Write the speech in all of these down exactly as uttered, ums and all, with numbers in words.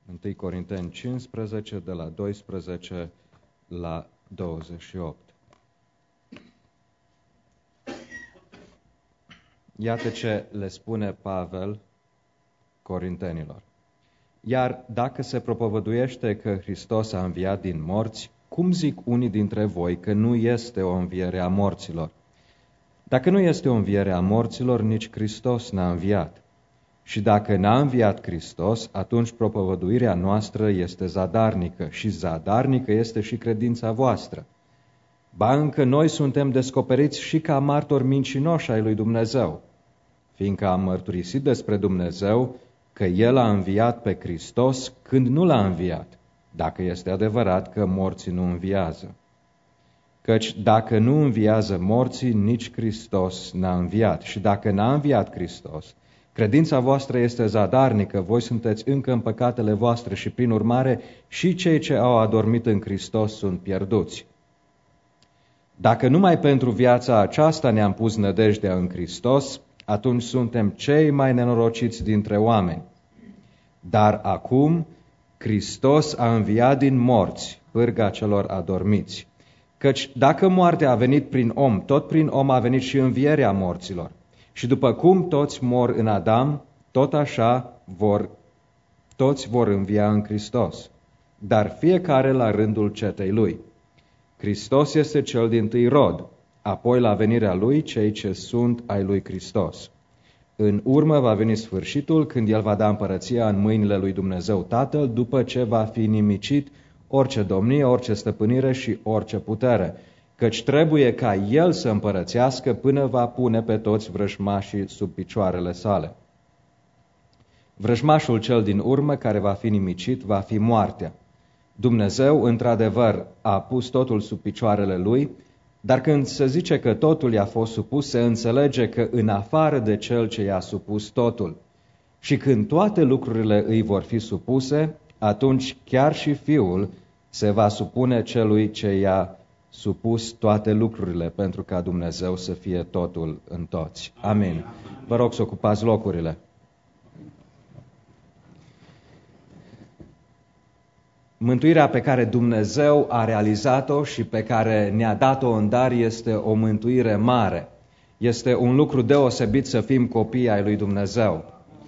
întâi Corinteni cincisprezece, de la doisprezece la douăzeci și opt. Iată ce le spune Pavel corintenilor. Iar dacă se propovăduiește că Hristos a înviat din morți, cum zic unii dintre voi că nu este o înviere a morților? Dacă nu este o înviere a morților, nici Hristos n-a înviat. Și dacă n-a înviat Hristos, atunci propovăduirea noastră este zadarnică și zadarnică este și credința voastră. Ba încă noi suntem descoperiți și ca martori mincinoși ai lui Dumnezeu, fiindcă am mărturisit despre Dumnezeu că El a înviat pe Hristos când nu l-a înviat, dacă este adevărat că morții nu înviază. Căci dacă nu înviază morții, nici Hristos n-a înviat. Și dacă n-a înviat Hristos, credința voastră este zadarnică, voi sunteți încă în păcatele voastre și, prin urmare, și cei ce au adormit în Hristos sunt pierduți. Dacă numai pentru viața aceasta ne-am pus nădejdea în Hristos, atunci suntem cei mai nenorociți dintre oameni. Dar acum Hristos a înviat din morți, pârga celor adormiți. Căci dacă moartea a venit prin om, tot prin om a venit și învierea morților. Și după cum toți mor în Adam, tot așa vor, toți vor învia în Hristos, dar fiecare la rândul cetei lui. Hristos este cel dintâi rod, apoi la venirea lui cei ce sunt ai lui Hristos. În urmă va veni sfârșitul, când El va da împărăția în mâinile lui Dumnezeu Tatăl, după ce va fi nimicit orice domnie, orice stăpânire și orice putere, căci trebuie ca El să împărățească până va pune pe toți vrăjmașii sub picioarele sale. Vrăjmașul cel din urmă, care va fi nimicit, va fi moartea. Dumnezeu, într-adevăr, a pus totul sub picioarele Lui, dar când se zice că totul i-a fost supus, se înțelege că în afară de Cel ce i-a supus totul. Și când toate lucrurile îi vor fi supuse, atunci chiar și Fiul se va supune celui ce i-a supus toate lucrurile, pentru ca Dumnezeu să fie totul în toți. Amin. Vă rog să ocupați locurile. Mântuirea pe care Dumnezeu a realizat-o și pe care ne-a dat-o în dar este o mântuire mare. Este un lucru deosebit să fim copii ai lui Dumnezeu.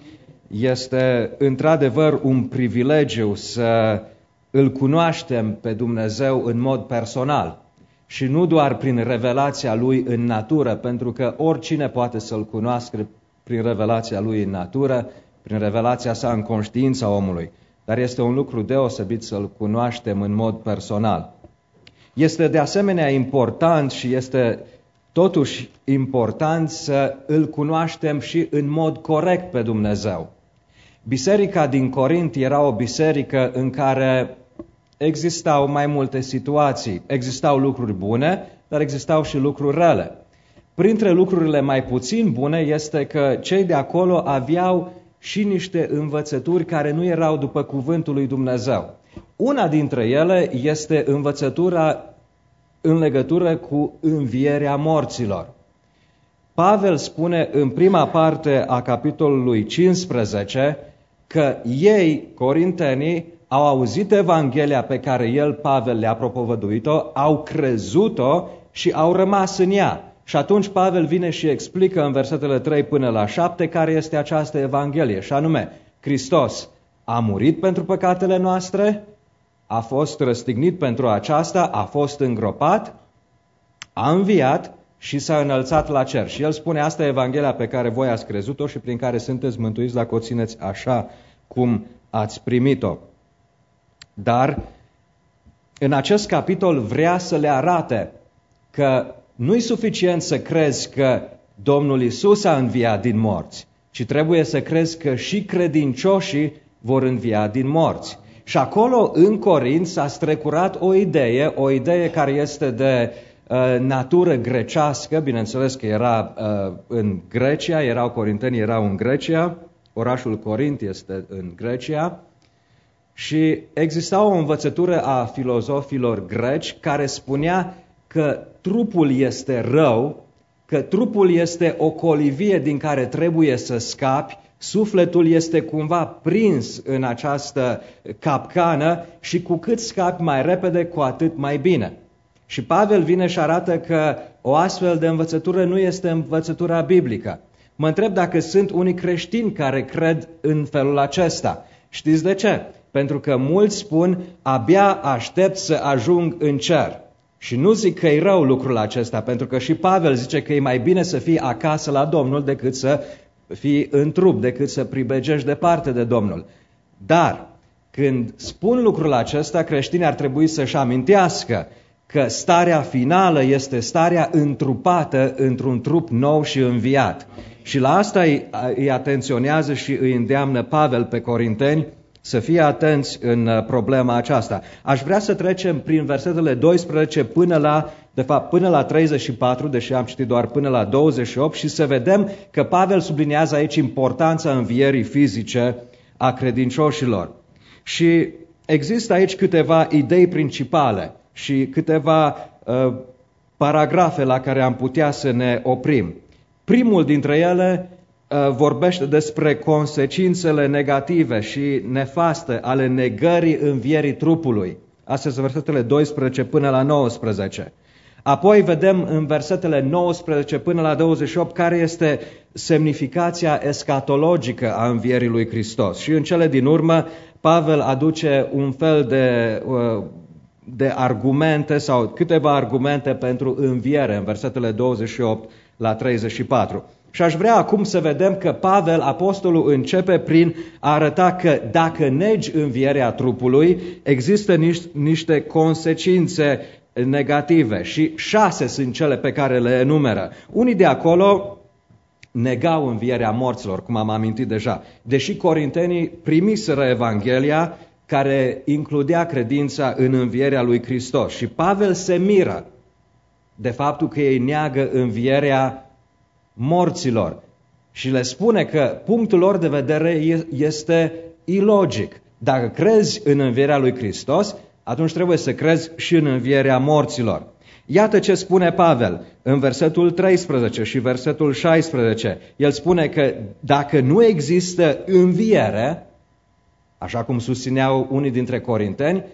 Este într-adevăr un privilegiu să îl cunoaștem pe Dumnezeu în mod personal și nu doar prin revelația Lui în natură, pentru că oricine poate să-L cunoască prin revelația Lui în natură, prin revelația sa în conștiința omului. Dar este un lucru deosebit să-L cunoaștem în mod personal. Este de asemenea important și este totuși important să îl cunoaștem și în mod corect pe Dumnezeu. Biserica din Corint era o biserică în care existau mai multe situații. Existau lucruri bune, dar existau și lucruri rele. Printre lucrurile mai puțin bune este că cei de acolo aveau și niște învățături care nu erau după cuvântul lui Dumnezeu. Una dintre ele este învățătura în legătură cu învierea morților. Pavel spune în prima parte a capitolului cincisprezece că ei, corintenii, au auzit Evanghelia pe care el, Pavel, le-a propovăduit-o, au crezut-o și au rămas în ea. Și atunci Pavel vine și explică în versetele trei până la șapte care este această Evanghelie, și anume, Hristos a murit pentru păcatele noastre, a fost răstignit pentru aceasta, a fost îngropat, a înviat și s-a înălțat la cer. Și el spune, asta e Evanghelia pe care voi ați crezut-o și prin care sunteți mântuiți dacă o țineți așa cum ați primit-o. Dar în acest capitol vrea să le arate că nu-i suficient să crezi că Domnul Iisus a înviat din morți, ci trebuie să crezi că și credincioșii vor învia din morți. Și acolo, în Corint, s-a strecurat o idee, o idee care este de uh, natură grecească, bineînțeles că era uh, în Grecia, erau corintenii, erau în Grecia, orașul Corint este în Grecia, și exista o învățătură a filozofilor greci care spunea că trupul este rău, că trupul este o colivie din care trebuie să scapi, Sufletul este cumva prins în această capcană și cu cât scapi mai repede, cu atât mai bine. Și Pavel vine și arată că o astfel de învățătură nu este învățătura biblică. Mă întreb dacă sunt unii creștini care cred în felul acesta. Știți de ce? Pentru că mulți spun, abia aștept să ajung în cer. Și nu zic că e rău lucrul acesta, pentru că și Pavel zice că e mai bine să fii acasă la Domnul decât să fii în trup, decât să pribegești departe de Domnul. Dar când spun lucrul acesta, creștinii ar trebui să-și amintească că starea finală este starea întrupată într-un trup nou și înviat. Și la asta îi, îi atenționează și îi îndeamnă Pavel pe corinteni să fie atenți în problema aceasta. Aș vrea să trecem prin versetele doisprezece până la, de fapt, până la treizeci și patru, deși am citit doar până la douăzeci și opt, și să vedem că Pavel subliniază aici importanța învierii fizice a credincioșilor. Și există aici câteva idei principale și câteva uh, paragrafe la care am putea să ne oprim. Primul dintre ele uh, vorbește despre consecințele negative și nefaste ale negării învierii trupului. Astea sunt versetele doisprezece până la nouăsprezece. Apoi vedem în versetele nouăsprezece până la douăzeci și opt care este semnificația escatologică a învierii lui Hristos. Și în cele din urmă Pavel aduce un fel de... Uh, de argumente sau câteva argumente pentru înviere în versetele douăzeci și opt la treizeci și patru. Și aș vrea acum să vedem că Pavel, apostolul, începe prin a arăta că dacă negi învierea trupului, există niște consecințe negative și șase sunt cele pe care le enumeră. Unii de acolo negau învierea morților, cum am amintit deja, deși corintenii primiseră Evanghelia care includea credința în învierea lui Hristos. Și Pavel se miră de faptul că ei neagă învierea morților și le spune că punctul lor de vedere este ilogic. Dacă crezi în învierea lui Hristos, atunci trebuie să crezi și în învierea morților. Iată ce spune Pavel în versetul treisprezece și versetul șaisprezece. El spune că dacă nu există înviere, așa cum susțineau unii dintre corinteni,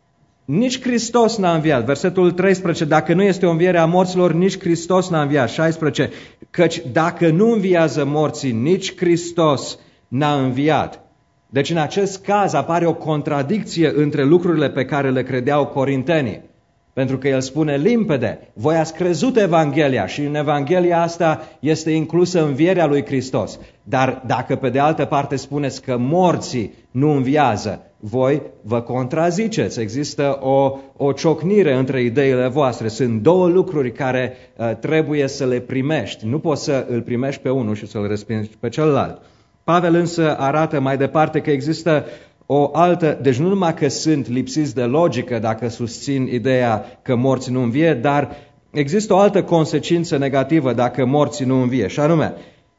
nici Hristos n-a înviat. Versetul treisprezece, dacă nu este o înviere a morților, nici Hristos n-a înviat. șaisprezece, căci dacă nu înviază morții, nici Hristos n-a înviat. Deci în acest caz apare o contradicție între lucrurile pe care le credeau corintenii. Pentru că el spune limpede, voi ați crezut Evanghelia și în Evanghelia asta este inclusă învierea lui Hristos. Dar dacă pe de altă parte spuneți că morții nu înviază, voi vă contraziceți. Există o, o ciocnire între ideile voastre. Sunt două lucruri care uh, trebuie să le primești. Nu poți să îl primești pe unul și să-l respingi pe celălalt. Pavel însă arată mai departe că există o altă, deci nu numai că sunt lipsiți de logică dacă susțin ideea că morții nu învie, dar există o altă consecință negativă dacă morții nu învie, și anume,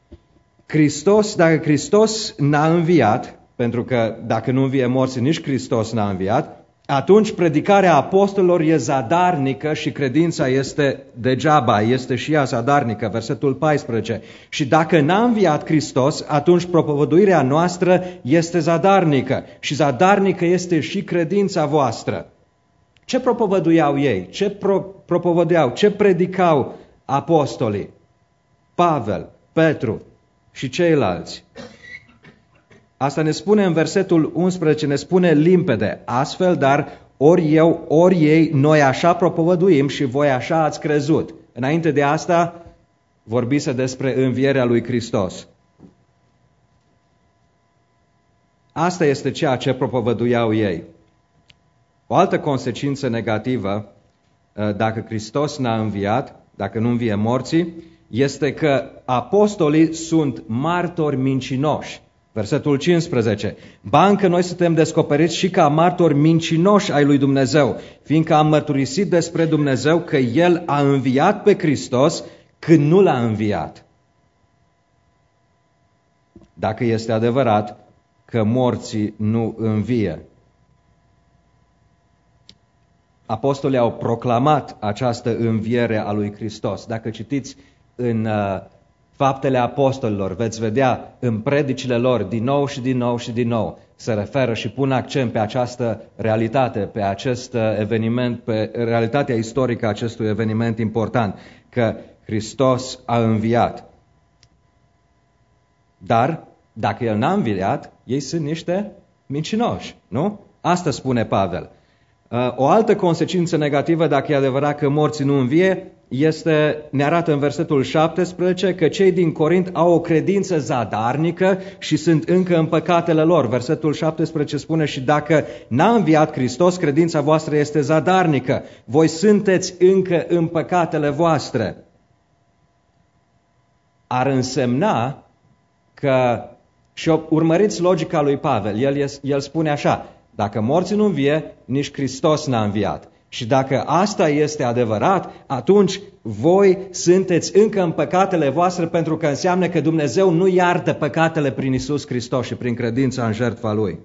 Hristos, dacă Hristos n-a înviat, pentru că dacă nu învie morții, nici Hristos n-a înviat, atunci predicarea apostolilor e zadarnică și credința este degeaba, este și ea zadarnică, versetul paisprezece. Și dacă n-a înviat Hristos, atunci propovăduirea noastră este zadarnică și zadarnică este și credința voastră. Ce propovăduiau ei? Ce pro- propovăduiau? Ce predicau apostolii? Pavel, Petru și ceilalți. Asta ne spune în versetul unsprezece, ne spune limpede, astfel, dar ori eu, ori ei, noi așa propovăduim și voi așa ați crezut. Înainte de asta vorbise despre învierea lui Hristos. Asta este ceea ce propovăduiau ei. O altă consecință negativă, dacă Hristos n-a înviat, dacă nu învie morții, este că apostolii sunt martori mincinoși. Versetul cincisprezece. Ba încă noi suntem descoperiți și ca martori mincinoși ai lui Dumnezeu, fiindcă am mărturisit despre Dumnezeu că El a înviat pe Hristos când nu l-a înviat. Dacă este adevărat că morții nu învie. Apostolii au proclamat această înviere a lui Hristos. Dacă citiți în uh, Faptele Apostolilor, veți vedea în predicile lor din nou și din nou și din nou, se referă și pun accent pe această realitate, pe acest eveniment, pe realitatea istorică a acestui eveniment important, că Hristos a înviat. Dar, dacă El n-a înviat, ei sunt niște mincinoși, nu? Asta spune Pavel. O altă consecință negativă, dacă e adevărat că morții nu învie, este, ne arată în versetul șaptesprezece că cei din Corint au o credință zadarnică și sunt încă în păcatele lor. Versetul șaptesprezece spune: și dacă n-a înviat Hristos, credința voastră este zadarnică. Voi sunteți încă în păcatele voastre. Ar însemna că, și urmăriți logica lui Pavel, el, el spune așa: dacă morții nu învie, nici Hristos n-a înviat. Și dacă asta este adevărat, atunci voi sunteți încă în păcatele voastre, pentru că înseamnă că Dumnezeu nu iartă păcatele prin Iisus Hristos și prin credința în jertfa Lui.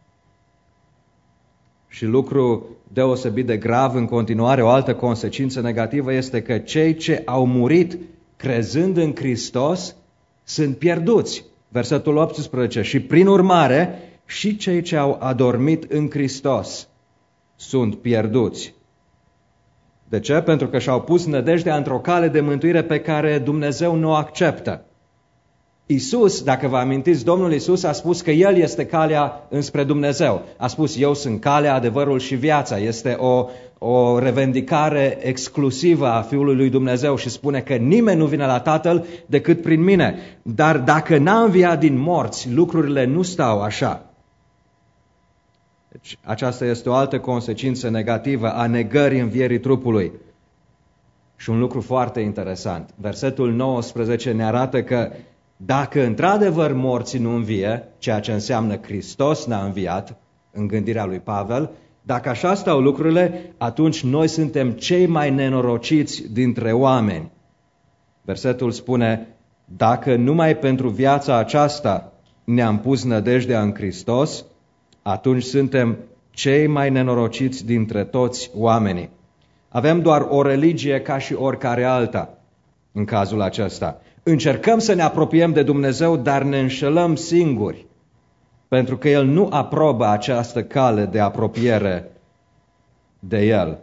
Și lucru deosebit de grav în continuare, o altă consecință negativă, este că cei ce au murit crezând în Hristos sunt pierduți. Versetul optsprezece. Și prin urmare, și cei ce au adormit în Hristos sunt pierduți. De ce? Pentru că și-au pus nădejdea într-o cale de mântuire pe care Dumnezeu nu o acceptă. Iisus, dacă vă amintiți, Domnul Iisus a spus că El este calea înspre Dumnezeu. A spus: eu sunt calea, adevărul și viața. Este o, o revendicare exclusivă a Fiului lui Dumnezeu și spune că nimeni nu vine la Tatăl decât prin mine. Dar dacă n-a înviat din morți, lucrurile nu stau așa. Deci, aceasta este o altă consecință negativă a negării învierii trupului. Și un lucru foarte interesant. Versetul nouăsprezece ne arată că dacă într-adevăr morții nu învie, ceea ce înseamnă Hristos n-a înviat, în gândirea lui Pavel, dacă așa stau lucrurile, atunci noi suntem cei mai nenorociți dintre oameni. Versetul spune: dacă numai pentru viața aceasta ne-am pus nădejdea în Hristos, atunci suntem cei mai nenorociți dintre toți oamenii. Avem doar o religie ca și oricare alta în cazul acesta. Încercăm să ne apropiem de Dumnezeu, dar ne înșelăm singuri, pentru că El nu aprobă această cale de apropiere de El.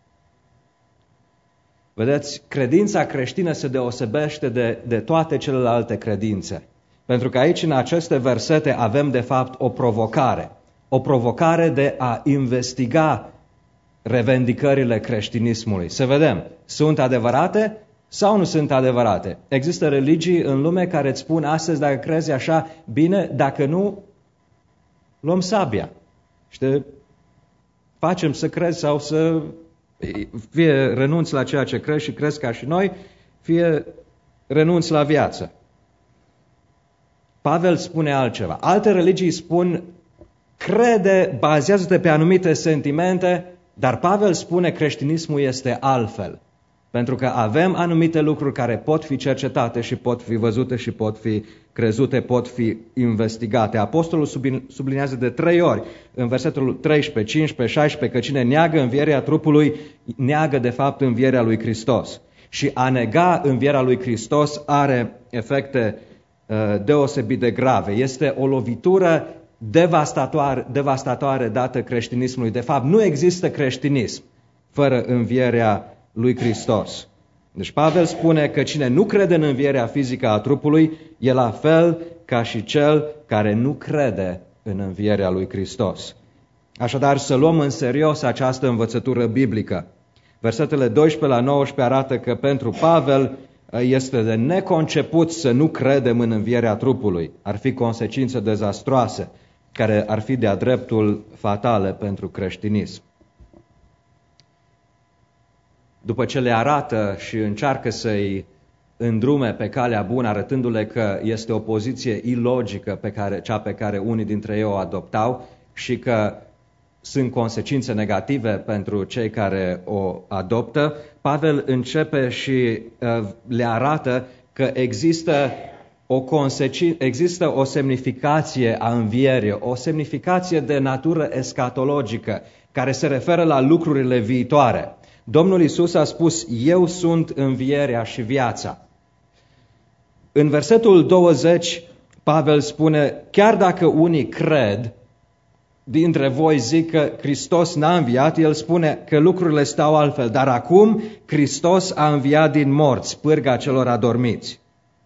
Vedeți, credința creștină se deosebește de, de toate celelalte credințe, pentru că aici, în aceste versete, avem de fapt o provocare. O provocare de a investiga revendicările creștinismului. Să vedem, sunt adevărate sau nu sunt adevărate? Există religii în lume care îți spun astăzi: dacă crezi așa, bine, dacă nu, luăm sabia. Și te facem să crezi sau să fie renunți la ceea ce crezi și crezi ca și noi, fie renunți la viață. Pavel spune altceva. Alte religii spun: crede, bazează-te pe anumite sentimente, dar Pavel spune creștinismul este altfel. Pentru că avem anumite lucruri care pot fi cercetate și pot fi văzute și pot fi crezute, pot fi investigate. Apostolul subliniază de trei ori în versetul treisprezece, cincisprezece, șaisprezece că cine neagă învierea trupului, neagă de fapt învierea lui Hristos. Și a nega învierea lui Hristos are efecte uh, deosebit de grave. Este o lovitură devastatoare, devastatoare dată creștinismului. De fapt, nu există creștinism fără învierea lui Hristos. Deci Pavel spune că cine nu crede în învierea fizică a trupului e la fel ca și cel care nu crede în învierea lui Hristos. Așadar, să luăm în serios această învățătură biblică. Versetele doisprezece la nouăsprezece arată că pentru Pavel este de neconceput să nu credem în învierea trupului. Ar fi consecințe dezastroase, care ar fi de-a dreptul fatale pentru creștinism. După ce le arată și încearcă să-i îndrume pe calea bună, arătându-le că este o poziție ilogică pe care, cea pe care unii dintre ei o adoptau și că sunt consecințe negative pentru cei care o adoptă, Pavel începe și uh, le arată că există o, consecin- există o semnificație a învierii, o semnificație de natură escatologică, care se referă la lucrurile viitoare. Domnul Iisus a spus: eu sunt învierea și viața. În versetul douăzeci, Pavel spune, chiar dacă unii cred, dintre voi zic că Hristos n-a înviat, el spune că lucrurile stau altfel, dar acum Hristos a înviat din morți, pârga celor adormiți.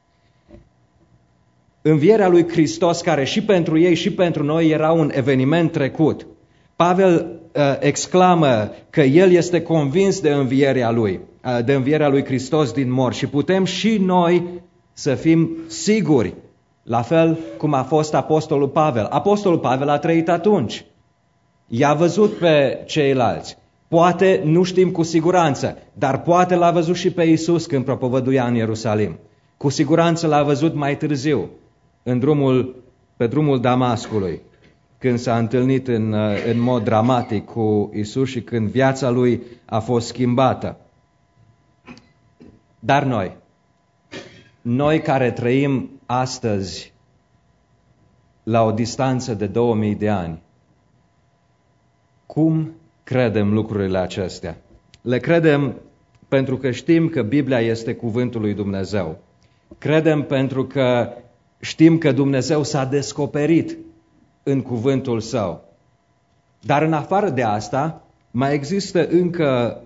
Învierea lui Hristos, care și pentru ei și pentru noi era un eveniment trecut. Pavel uh, exclamă că el este convins de învierea lui, uh, de învierea lui Hristos din morți și putem și noi să fim siguri, la fel cum a fost apostolul Pavel. Apostolul Pavel a trăit atunci. I-a văzut pe ceilalți. Poate nu știm cu siguranță, dar poate l-a văzut și pe Iisus când propovăduia în Ierusalim. Cu siguranță l-a văzut mai târziu, în drumul, pe drumul Damascului, când s-a întâlnit în, în mod dramatic cu Iisus și când viața lui a fost schimbată. Dar noi, noi care trăim astăzi la o distanță de două mii de ani, cum credem lucrurile acestea? Le credem pentru că știm că Biblia este cuvântul lui Dumnezeu. Credem pentru că știm că Dumnezeu s-a descoperit în cuvântul Său. Dar în afară de asta, mai există încă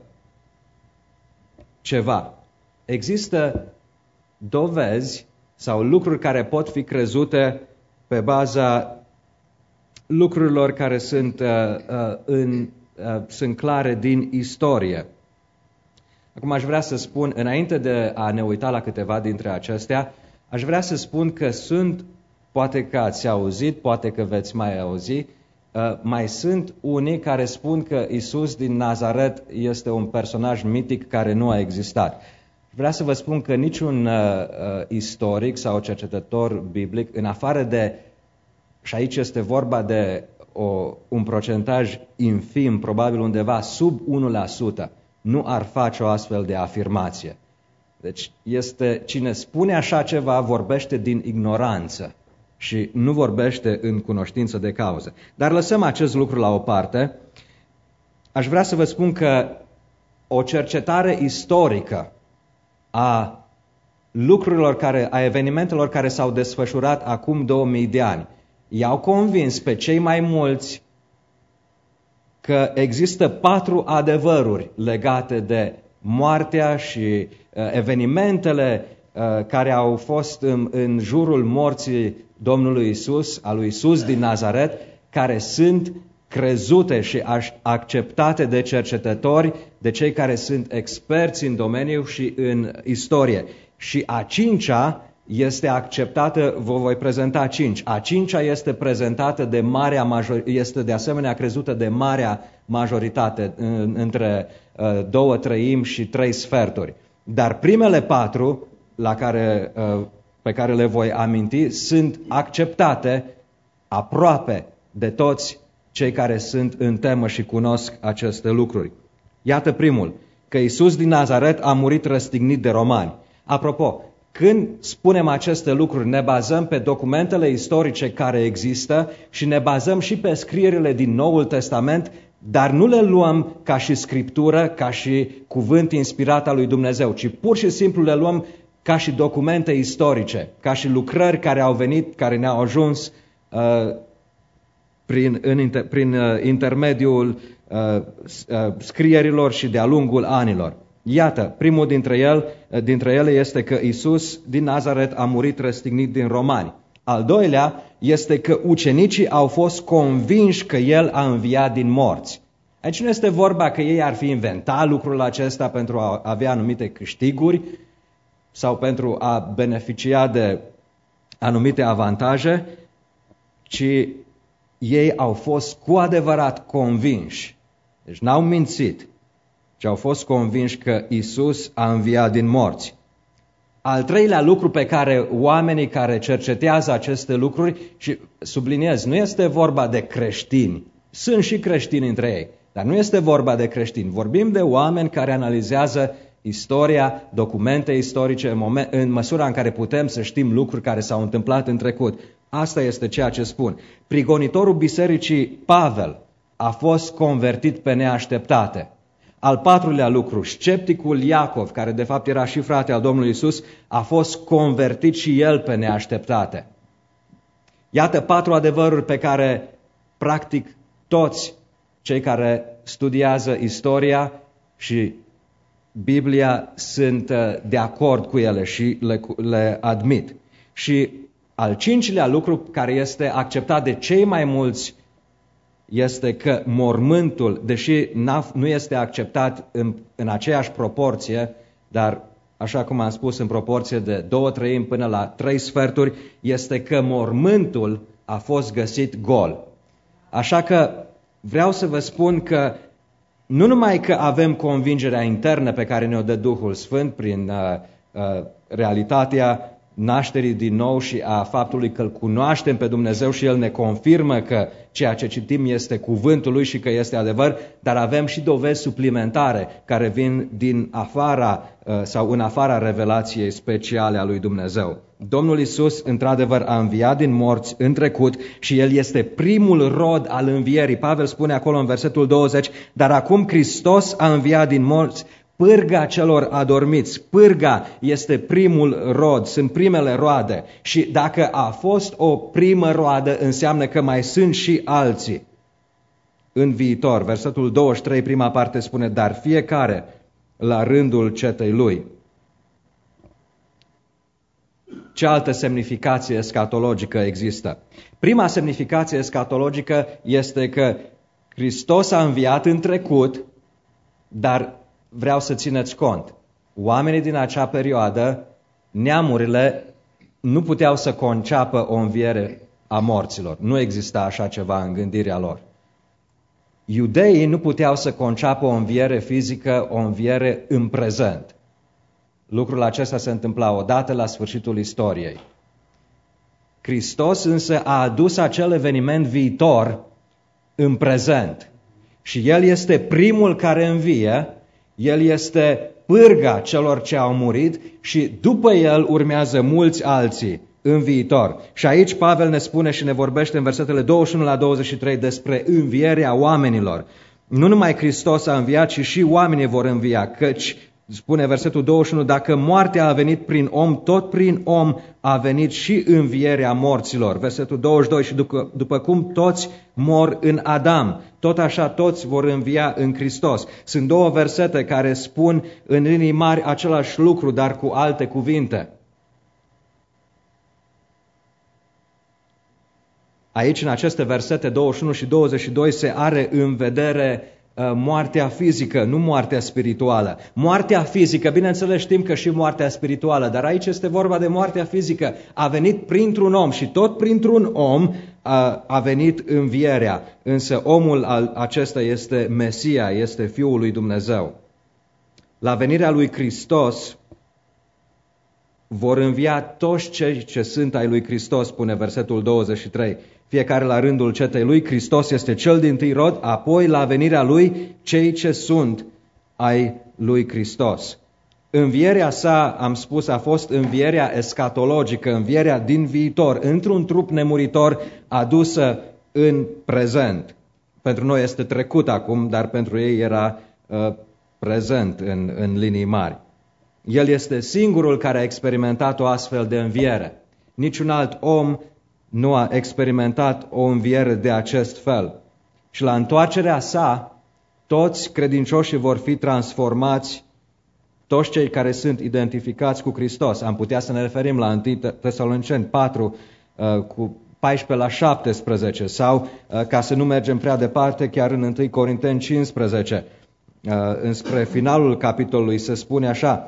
ceva. Există dovezi sau lucruri care pot fi crezute pe baza lucrurilor care sunt, uh, uh, în, uh, sunt clare din istorie. Acum aș vrea să spun, înainte de a ne uita la câteva dintre acestea, aș vrea să spun că sunt, poate că ați auzit, poate că veți mai auzi, uh, mai sunt unii care spun că Iisus din Nazaret este un personaj mitic care nu a existat. Vreau să vă spun că niciun uh, uh, istoric sau cercetător biblic, în afară de, și aici este vorba de o, un procentaj infim, probabil undeva sub unu la sută, nu ar face o astfel de afirmație. Deci este, cine spune așa ceva vorbește din ignoranță și nu vorbește în cunoștință de cauză. Dar lăsăm acest lucru la o parte. Aș vrea să vă spun că o cercetare istorică a lucrurilor care, a evenimentelor care s-au desfășurat acum două mii de ani, i-au convins pe cei mai mulți că există patru adevăruri legate de moartea și uh, evenimentele uh, care au fost în, în jurul morții Domnului Isus, a lui Isus din Nazaret, care sunt crezute și acceptate de cercetători, de cei care sunt experți în domeniu și în istorie. Și a cincea este acceptată, vă voi prezenta cinci. A cincea este prezentată de marea major, este de asemenea crezută de marea majoritate, între două treimi și trei sferturi. Dar primele patru, la care, pe care le voi aminti, sunt acceptate aproape de toți cei care sunt în temă și cunosc aceste lucruri. Iată primul, că Iisus din Nazaret a murit răstignit de romani. Apropo, când spunem aceste lucruri, ne bazăm pe documentele istorice care există și ne bazăm și pe scrierile din Noul Testament, dar nu le luăm ca și scriptură, ca și cuvânt inspirat al lui Dumnezeu, ci pur și simplu le luăm ca și documente istorice, ca și lucrări care au venit, care ne-au ajuns uh, prin, în, prin uh, intermediul uh, uh, scrierilor și de-a lungul anilor. Iată, primul dintre, el, dintre ele este că Iisus din Nazaret a murit răstignit din romani. Al doilea este că ucenicii au fost convinși că El a înviat din morți. Aici nu este vorba că ei ar fi inventat lucrul acesta pentru a avea anumite câștiguri sau pentru a beneficia de anumite avantaje, ci ei au fost cu adevărat convinși. Deci n-au mințit, ci au fost convinși că Iisus a înviat din morți. Al treilea lucru pe care oamenii care cercetează aceste lucruri, și subliniez, nu este vorba de creștini, sunt și creștini între ei, dar nu este vorba de creștini. Vorbim de oameni care analizează istoria, documente istorice, în, moment, în măsura în care putem să știm lucruri care s-au întâmplat în trecut. Asta este ceea ce spun. Prigonitorul bisericii Pavel a fost convertit pe neașteptate. Al patrulea lucru, scepticul Iacov, care de fapt era și frate al Domnului Iisus, a fost convertit și el pe neașteptate. Iată patru adevăruri pe care, practic, toți cei care studiază istoria și Biblia sunt de acord cu ele și le, le admit. Și al cincilea lucru, care este acceptat de cei mai mulți, este că mormântul, deși nu este acceptat în, în aceeași proporție, dar, așa cum am spus, în proporție de două treimi până la trei sferturi, este că mormântul a fost găsit gol. Așa că vreau să vă spun că nu numai că avem convingerea internă pe care ne-o dă Duhul Sfânt prin uh, uh, realitatea nașterii din nou și a faptului că îl cunoaștem pe Dumnezeu și El ne confirmă că ceea ce citim este cuvântul Lui și că este adevăr, dar avem și dovezi suplimentare care vin din afara sau în afara revelației speciale a lui Dumnezeu. Domnul Iisus, într-adevăr, a înviat din morți în trecut și El este primul rod al învierii. Pavel spune acolo în versetul douăzeci, dar acum Hristos a înviat din morți, pârga celor adormiți. Pârga este primul rod, sunt primele roade. Și dacă a fost o primă roadă, înseamnă că mai sunt și alții în viitor. Versetul douăzeci și trei, prima parte spune, dar fiecare la rândul cetei lui. Ce altă semnificație escatologică există? Prima semnificație escatologică este că Hristos a înviat în trecut, dar vreau să țineți cont. Oamenii din acea perioadă, neamurile, nu puteau să conceapă o înviere a morților. Nu exista așa ceva în gândirea lor. Iudeii nu puteau să conceapă o înviere fizică, o înviere în prezent. Lucrul acesta se întâmpla odată la sfârșitul istoriei. Hristos însă a adus acel eveniment viitor în prezent. Și El este primul care învie, El este pârga celor ce au murit și după El urmează mulți alții în viitor. Și aici Pavel ne spune și ne vorbește în versetele douăzeci și unu la douăzeci și trei despre învierea oamenilor. Nu numai Hristos a înviat, ci și oamenii vor învia, căci, spune versetul douăzeci și unu, dacă moartea a venit prin om, tot prin om a venit și învierea morților. Versetul douăzeci și doi, și după, după cum toți mor în Adam, tot așa toți vor învia în Hristos. Sunt două versete care spun în linii mari același lucru, dar cu alte cuvinte. Aici, în aceste versete douăzeci și unu și douăzeci și doi, se are în vedere uh, moartea fizică, nu moartea spirituală. Moartea fizică, bineînțeles știm că și moartea spirituală, dar aici este vorba de moartea fizică. A venit printr-un om și tot printr-un om a, a venit învierea. Însă omul acesta este Mesia, este Fiul lui Dumnezeu. La venirea lui Hristos vor învia toți cei ce sunt ai lui Hristos, spune versetul douăzeci și trei. Fiecare la rândul cetei lui, Hristos este cel dintâi rod, apoi la venirea lui cei ce sunt ai lui Hristos. Învierea sa, am spus, a fost învierea escatologică, învierea din viitor, într-un trup nemuritor adusă în prezent. Pentru noi este trecut acum, dar pentru ei era uh, prezent în, în linii mari. El este singurul care a experimentat o astfel de înviere. Niciun alt om nu a experimentat o înviere de acest fel. Și la întoarcerea sa, toți credincioșii vor fi transformați, toți cei care sunt identificați cu Hristos. Am putea să ne referim la întâi Tesaloniceni patru, cu paisprezece la șaptesprezece, sau, ca să nu mergem prea departe, chiar în întâi Corinteni cincisprezece. Înspre finalul capitolului se spune așa: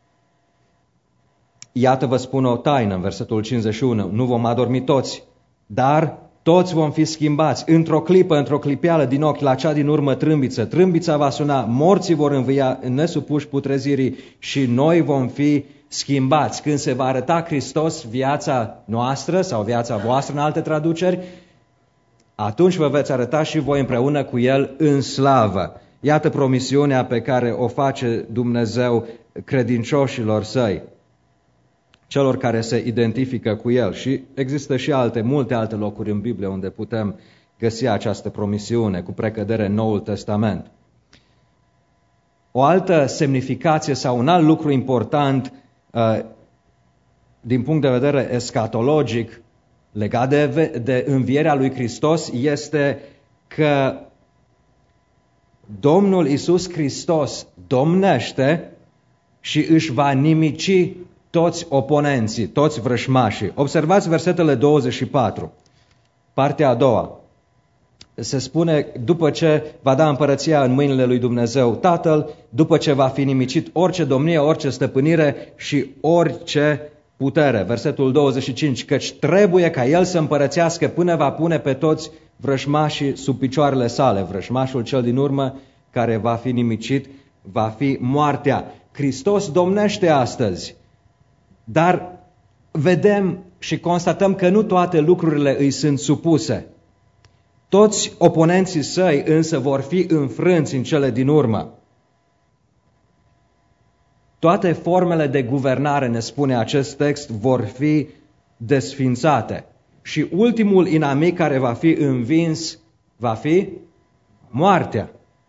iată vă spun o taină, în versetul cincizeci și unu, nu vom adormi toți, dar toți vom fi schimbați, într-o clipă, într-o clipeală din ochi, la cea din urmă trâmbiță. Trâmbița va suna, morții vor învia nesupuși putrezirii și noi vom fi schimbați. Când se va arăta Hristos viața noastră sau viața voastră în alte traduceri, atunci vă veți arăta și voi împreună cu El în slavă. Iată promisiunea pe care o face Dumnezeu credincioșilor săi, celor care se identifică cu El. Și există și alte, multe alte locuri în Biblie unde putem găsi această promisiune, cu precădere în Noul Testament. O altă semnificație sau un alt lucru important din punct de vedere escatologic legat de, de învierea lui Hristos este că Domnul Iisus Hristos domnește și își va nimici toți oponenții, toți vrășmașii. Observați versetele douăzeci și patru, partea a doua. Se spune, după ce va da împărăția în mâinile lui Dumnezeu Tatăl, după ce va fi nimicit orice domnie, orice stăpânire și orice putere. Versetul douăzeci și cinci, căci trebuie ca El să împărățească până va pune pe toți vrășmașii sub picioarele sale. Vrășmașul cel din urmă care va fi nimicit va fi moartea. Hristos domnește astăzi, dar vedem și constatăm că nu toate lucrurile îi sunt supuse. Toți oponenții săi însă vor fi înfrânți în cele din urmă. Toate formele de guvernare, ne spune acest text, vor fi desfințate. Și ultimul inamic care va fi învins va fi moartea.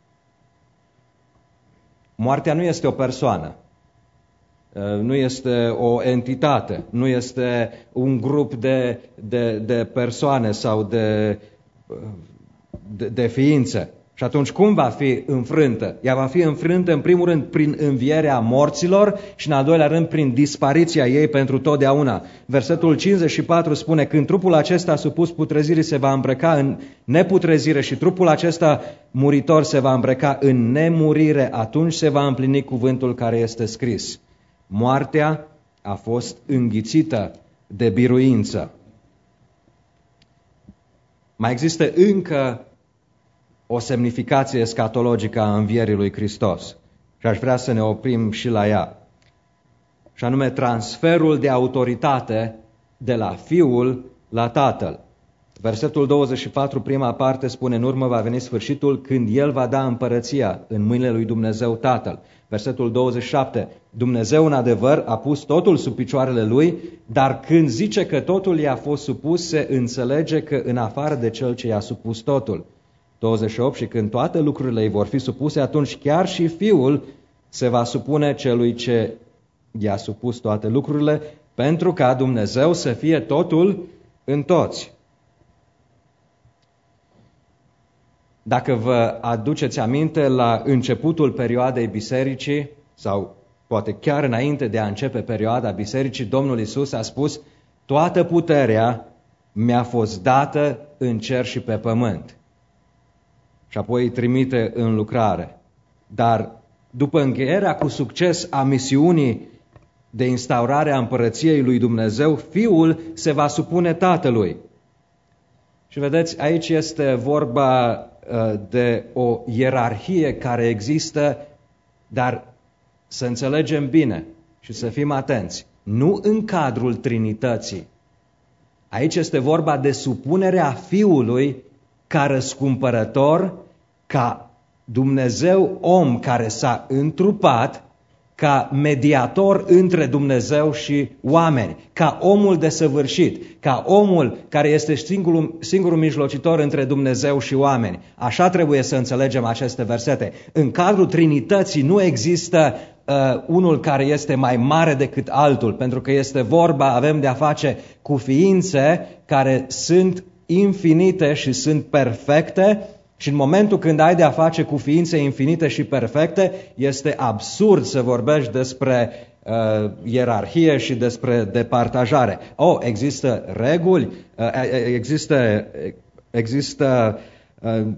Moartea nu este o persoană, nu este o entitate, nu este un grup de, de, de persoane sau de, de, de ființe. Și atunci cum va fi înfrântă? Ea va fi înfrântă în primul rând prin învierea morților și în al doilea rând prin dispariția ei pentru totdeauna. Versetul cincizeci și patru spune, când trupul acesta supus putrezirii se va îmbrăca în neputrezire și trupul acesta muritor se va îmbrăca în nemurire, atunci se va împlini cuvântul care este scris. Moartea a fost înghițită de biruință. Mai există încă o semnificație escatologică a învierii lui Hristos. Și aș vrea să ne oprim și la ea. Și anume transferul de autoritate de la Fiul la Tatăl. Versetul douăzeci și patru, prima parte, spune, în urmă va veni sfârșitul când El va da împărăția în mâinile lui Dumnezeu Tatăl. Versetul douăzeci și șapte, Dumnezeu în adevăr a pus totul sub picioarele Lui, dar când zice că totul i-a fost supus, se înțelege că în afară de Cel ce i-a supus totul. douăzeci și opt, și când toate lucrurile îi vor fi supuse, atunci chiar și Fiul se va supune celui ce i-a supus toate lucrurile, pentru ca Dumnezeu să fie totul în toți. Dacă vă aduceți aminte, la începutul perioadei bisericii, sau poate chiar înainte de a începe perioada bisericii, Domnul Iisus a spus, toată puterea mi-a fost dată în cer și pe pământ. Și apoi îi trimite în lucrare. Dar după încheierea cu succes a misiunii de instaurare a împărăției lui Dumnezeu, Fiul se va supune Tatălui. Și vedeți, aici este vorba de o ierarhie care există, dar să înțelegem bine și să fim atenți. Nu în cadrul Trinității. Aici este vorba de supunerea Fiului ca răscumpărător, ca Dumnezeu om care s-a întrupat, ca mediator între Dumnezeu și oameni, ca omul desăvârșit, ca omul care este singurul, singurul mijlocitor între Dumnezeu și oameni. Așa trebuie să înțelegem aceste versete. În cadrul Trinității nu există uh, unul care este mai mare decât altul, pentru că este vorba, avem de a face cu ființe care sunt infinite și sunt perfecte. Și în momentul când ai de-a face cu ființe infinite și perfecte, este absurd să vorbești despre uh, ierarhie și despre departajare. Oh, există reguli, uh, există, există uh,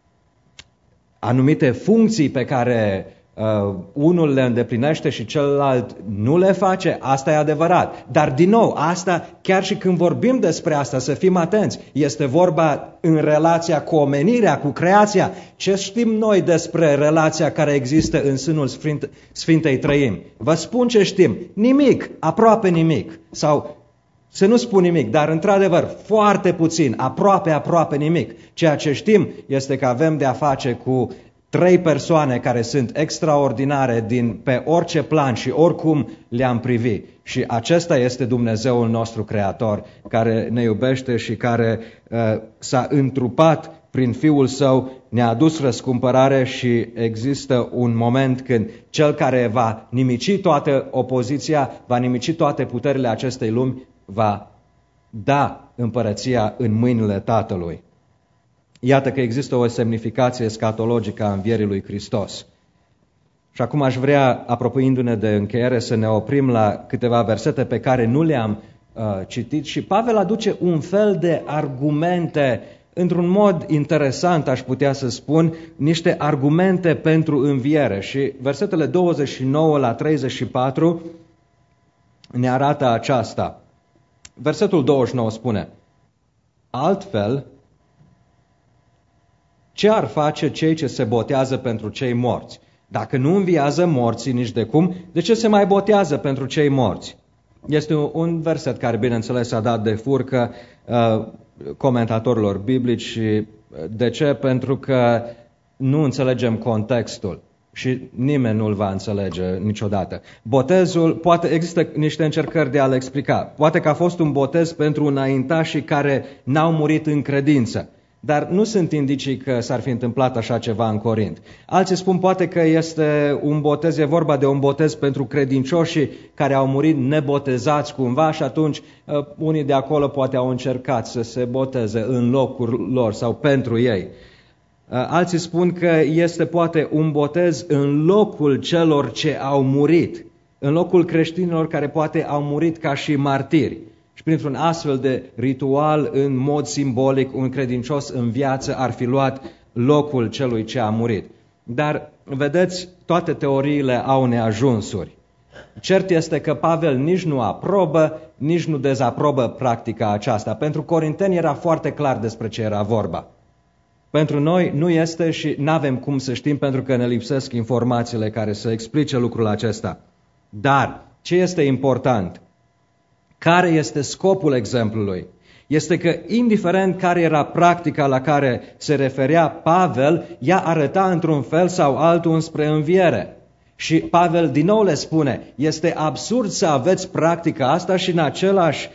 anumite funcții pe care uh, unul le îndeplinește și celălalt nu le face, asta e adevărat. Dar din nou, asta, chiar și când vorbim despre asta, să fim atenți, este vorba în relația cu omenirea, cu creația. Ce știm noi despre relația care există în sânul Sfânt, Sfintei Trăimi? Vă spun ce știm. Nimic, aproape nimic. Sau să nu spun nimic, dar într-adevăr foarte puțin, aproape, aproape nimic. Ceea ce știm este că avem de a face cu trei persoane care sunt extraordinare din, pe orice plan și oricum le-am privi. Și acesta este Dumnezeul nostru Creator, care ne iubește și care uh, s-a întrupat prin Fiul Său ne-a adus răscumpărare și există un moment când Cel care va nimici toată opoziția, va nimici toate puterile acestei lumi, va da împărăția în mâinile Tatălui. Iată că există o semnificație escatologică a învierii lui Hristos. Și acum aș vrea, apropiindu-ne de încheiere, să ne oprim la câteva versete pe care nu le-am uh, citit și Pavel aduce un fel de argumente, într-un mod interesant, aș putea să spun, niște argumente pentru înviere. Și versetele douăzeci și nouă la treizeci și patru ne arată aceasta. Versetul douăzeci și nouă spune: altfel, ce ar face cei ce se botează pentru cei morți? Dacă nu înviază morții nici de cum, de ce se mai botează pentru cei morți? Este un verset care, bineînțeles, a dat de furcă uh, comentatorilor biblici. Și de ce? Pentru că nu înțelegem contextul și nimeni nu-l va înțelege niciodată. Botezul, poate există niște încercări de a-l explica. Poate că a fost un botez pentru înaintașii care n-au murit în credință. Dar nu sunt indicii că s-ar fi întâmplat așa ceva în Corint. Alții spun poate că este un botez, e vorba de un botez pentru credincioșii care au murit nebotezați cumva și atunci uh, unii de acolo poate au încercat să se boteze în locul lor sau pentru ei. Uh, alții spun că este poate un botez în locul celor ce au murit, în locul creștinilor care poate au murit ca și martiri. Și printr-un astfel de ritual, în mod simbolic, un credincios în viață ar fi luat locul celui ce a murit. Dar, vedeți, toate teoriile au neajunsuri. Cert este că Pavel nici nu aprobă, nici nu dezaprobă practica aceasta. Pentru corinteni era foarte clar despre ce era vorba. Pentru noi nu este și nu avem cum să știm pentru că ne lipsesc informațiile care să explice lucrul acesta. Dar, ce este important? Care este scopul exemplului? Este că, indiferent care era practica la care se referea Pavel, ea arăta într-un fel sau altul înspre înviere. Și Pavel din nou le spune, este absurd să aveți practica asta și în același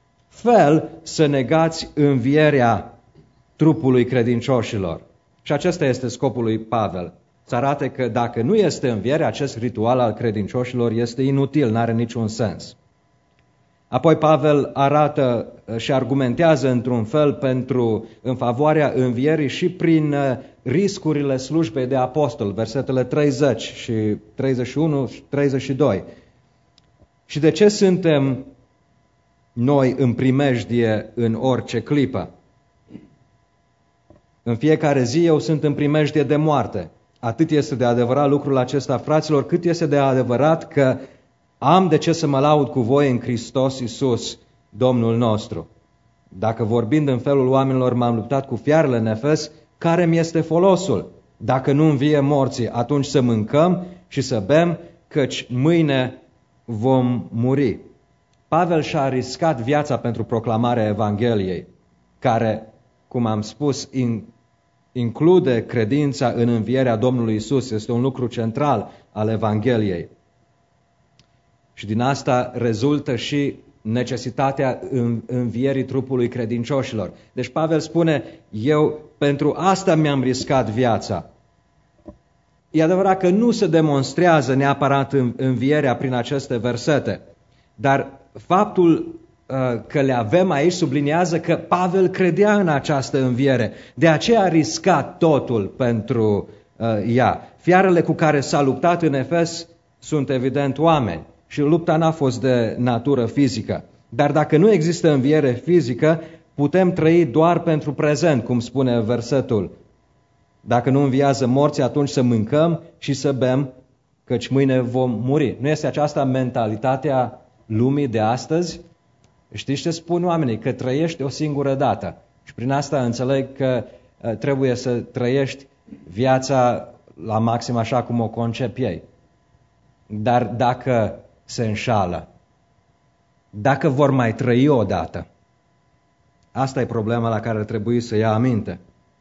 fel să negați învierea trupului credincioșilor. Și acesta este scopul lui Pavel. Să arate că dacă nu este înviere, acest ritual al credincioșilor este inutil, n-are niciun sens. Apoi Pavel arată și argumentează într-un fel pentru în favoarea învierii și prin riscurile slujbei de apostol, versetele treizeci și treizeci și unu și treizeci și doi. Și de ce suntem noi în primejdie în orice clipă? În fiecare zi eu sunt în primejdie de moarte. Atât este de adevărat lucrul acesta, fraților, cât este de adevărat că am de ce să mă laud cu voi în Hristos Iisus, Domnul nostru. Dacă vorbind în felul oamenilor m-am luptat cu fiarele în Efes, care mi este folosul? Dacă nu învie morții, atunci să mâncăm și să bem, căci mâine vom muri. Pavel și-a riscat viața pentru proclamarea Evangheliei, care, cum am spus, in, include credința în învierea Domnului Iisus. Este un lucru central al Evangheliei. Și din asta rezultă și necesitatea învierii trupului credincioșilor. Deci Pavel spune, eu pentru asta mi-am riscat viața. E adevărat că nu se demonstrează neapărat învierea prin aceste versete, dar faptul că le avem aici subliniază că Pavel credea în această înviere. De aceea a riscat totul pentru ea. Fiarele cu care s-a luptat în Efes sunt evident oameni. Și lupta n-a fost de natură fizică. Dar dacă nu există înviere fizică, putem trăi doar pentru prezent, cum spune versetul. Dacă nu înviază morții, atunci să mâncăm și să bem, căci mâine vom muri. Nu este aceasta mentalitatea lumii de astăzi? Știți ce spun oamenii? Că trăiești o singură dată. Și prin asta înțeleg că trebuie să trăiești viața la maxim așa cum o concep ei. Dar dacă se înșală, dacă vor mai trăi odată, asta e problema la care trebuie să ia aminte.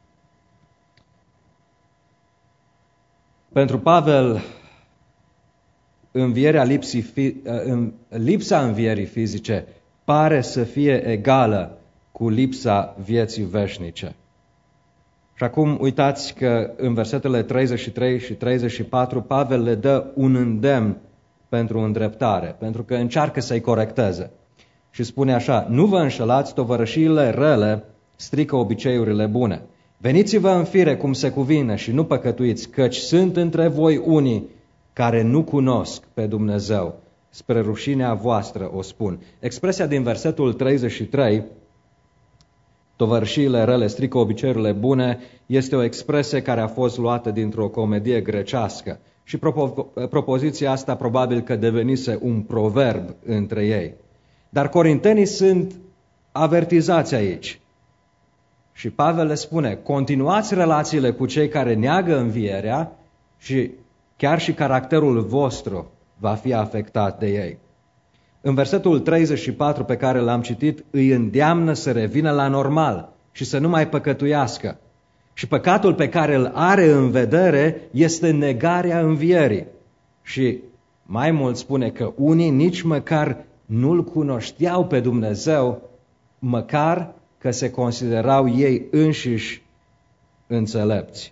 Pentru Pavel, învierea lipsii, lipsa învierii fizice pare să fie egală cu lipsa vieții veșnice. Și acum uitați că în versetele treizeci și trei și treizeci și patru Pavel le dă un îndemn pentru îndreptare, pentru că încearcă să-i corecteze. Și spune așa: nu vă înșelați, tovărășiile rele strică obiceiurile bune. Veniți-vă în fire cum se cuvine și nu păcătuiți, căci sunt între voi unii care nu cunosc pe Dumnezeu. Spre rușinea voastră o spun. Expresia din versetul treizeci și trei, tovărășiile rele strică obiceiurile bune, este o expresie care a fost luată dintr-o comedie grecească. Și propo- propoziția asta probabil că devenise un proverb între ei. Dar corintenii sunt avertizați aici. Și Pavel le spune: continuați relațiile cu cei care neagă învierea și chiar și caracterul vostru va fi afectat de ei. În versetul treizeci și patru pe care l-am citit, îi îndeamnă să revină la normal și să nu mai păcătuiască. Și păcatul pe care îl are în vedere este negarea învierii. Și mai mult spune că unii nici măcar nu-L cunoșteau pe Dumnezeu, măcar că se considerau ei înșiși înțelepți.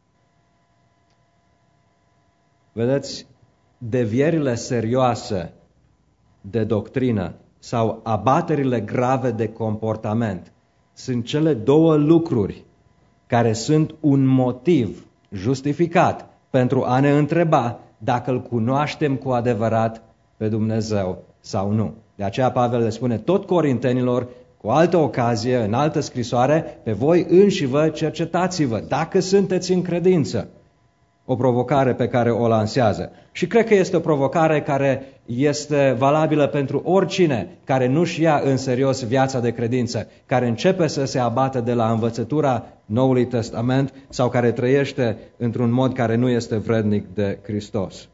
Vedeți, devierile serioase de doctrină sau abaterile grave de comportament sunt cele două lucruri care sunt un motiv justificat pentru a ne întreba dacă îl cunoaștem cu adevărat pe Dumnezeu sau nu. De aceea Pavel le spune tot corintenilor, cu altă ocazie, în altă scrisoare: pe voi înși vă cercetați-vă dacă sunteți în credință. O provocare pe care o lansează. Și cred că este o provocare care este valabilă pentru oricine care nu-și ia în serios viața de credință, care începe să se abată de la învățătura Noului Testament sau care trăiește într-un mod care nu este vrednic de Hristos.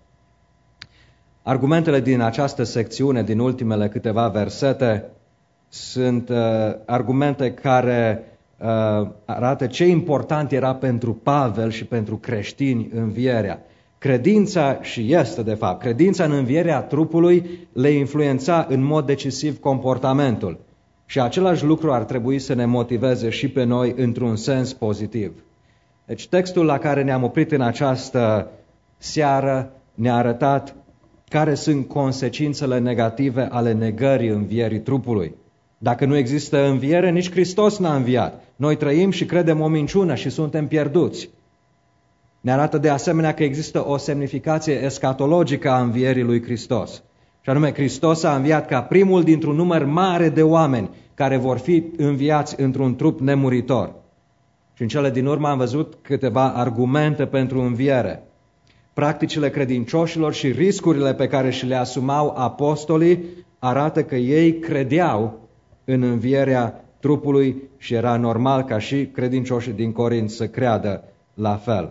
Argumentele din această secțiune, din ultimele câteva versete, sunt uh, argumente care uh, arată ce important era pentru Pavel și pentru creștini învierea. Credința, și este de fapt, credința în învierea trupului le influența în mod decisiv comportamentul. Și același lucru ar trebui să ne motiveze și pe noi într-un sens pozitiv. Deci textul la care ne-am oprit în această seară ne-a arătat care sunt consecințele negative ale negării învierii trupului. Dacă nu există înviere, nici Hristos n-a înviat. Noi trăim și credem o minciună și suntem pierduți. Ne arată de asemenea că există o semnificație escatologică a învierii lui Hristos. Și anume, Hristos a înviat ca primul dintr-un număr mare de oameni care vor fi înviați într-un trup nemuritor. Și în cele din urmă am văzut câteva argumente pentru înviere. Practicile credincioșilor și riscurile pe care și le asumau apostolii arată că ei credeau în învierea trupului și era normal ca și credincioșii din Corint să creadă la fel.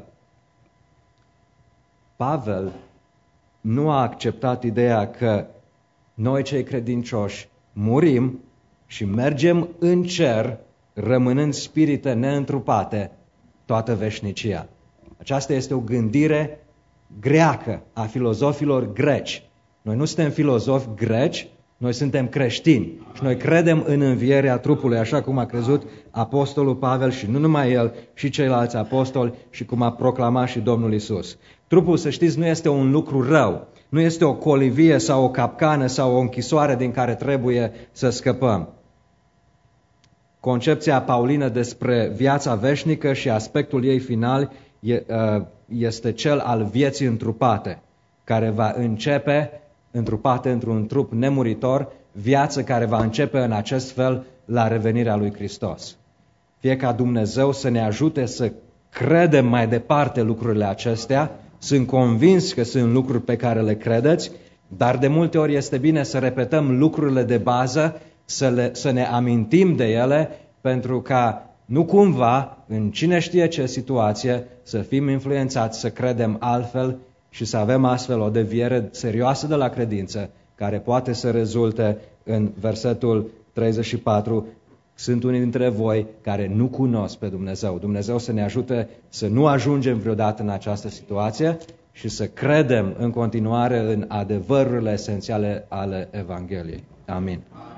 Pavel nu a acceptat ideea că noi, cei credincioși, murim și mergem în cer, rămânând spirite neîntrupate toată veșnicia. Aceasta este o gândire greacă a filozofilor greci. Noi nu suntem filozofi greci, noi suntem creștini și noi credem în învierea trupului, așa cum a crezut apostolul Pavel și nu numai el, și ceilalți apostoli și cum a proclamat și Domnul Isus. Trupul, să știți, nu este un lucru rău, nu este o colivie sau o capcană sau o închisoare din care trebuie să scăpăm. Concepția paulină despre viața veșnică și aspectul ei final este cel al vieții întrupate, care va începe întrupate într-un trup nemuritor, viață care va începe în acest fel la revenirea lui Hristos. Fie ca Dumnezeu să ne ajute să credem mai departe lucrurile acestea. Sunt convins că sunt lucruri pe care le credeți, dar de multe ori este bine să repetăm lucrurile de bază, să, le, să ne amintim de ele, pentru ca nu cumva, în cine știe ce situație, să fim influențați, să credem altfel și să avem astfel o deviere serioasă de la credință, care poate să rezulte în versetul treizeci și patru, sunt unii dintre voi care nu cunosc pe Dumnezeu. Dumnezeu să ne ajute să nu ajungem vreodată în această situație și să credem în continuare în adevărurile esențiale ale Evangheliei. Amin.